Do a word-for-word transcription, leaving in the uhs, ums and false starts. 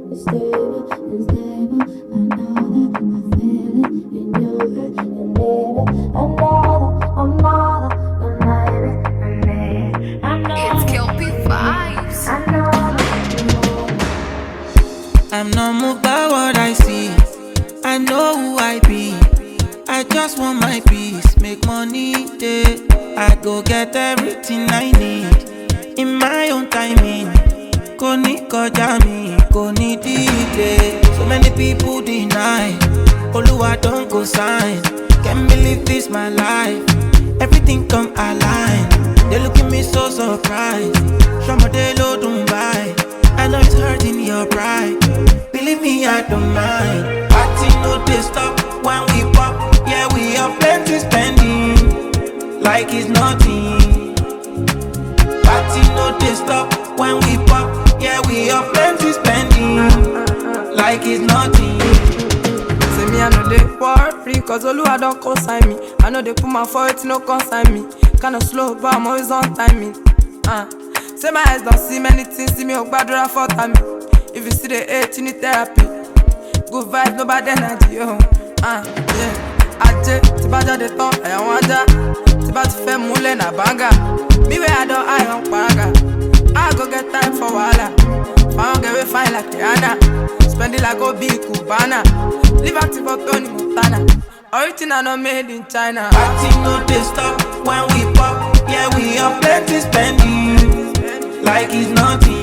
it's stable, it's stable. I know that I feel it in your head, you need it. I know that, I know that you need it, I need it. I know It's Kelpie Vibes. I know that you need it. I'm not moved by what I see. I know who I be. I just want my peace, make money day. I go get everything I need in my own timing. Kò ní kọjá mi, kò ní delay. So many people deny. Oluwa don't go sign. Can't believe this my life. Everything come align. They look at me so surprised. Shomode lo dun buy. I know it's hurting your pride. Believe me, I don't mind. Party no they stop when we pop. Yeah, we have plenty spending, like it's nothing. Party no they stop when we pop. Yeah, we have plenty spending, like it's nothing. Say me I know they worry, cause Oluwa don't consign me. I know they put my foot, no consign me. Kinda slow, but I'm always on timing. Uh. Say my eyes don't see many things, see me up bad for time. If you see the hate, you need therapy. Good vibes, no bad energy, oh. Uh, yeah. Aje, ti ba jade tan, ẹ̀yàn wọn ajá. Ti ba ti fẹ́ múlẹ̀ na banga. Me where I don't eye on paraga. I go get time for wahala. Found get we fine like Rihanna. Spend it like Obi Cubana. Live active for Tony Montana. Original not made in China. Party no they stop when we pop. Yeah, we have plenty spending, like it's nothing.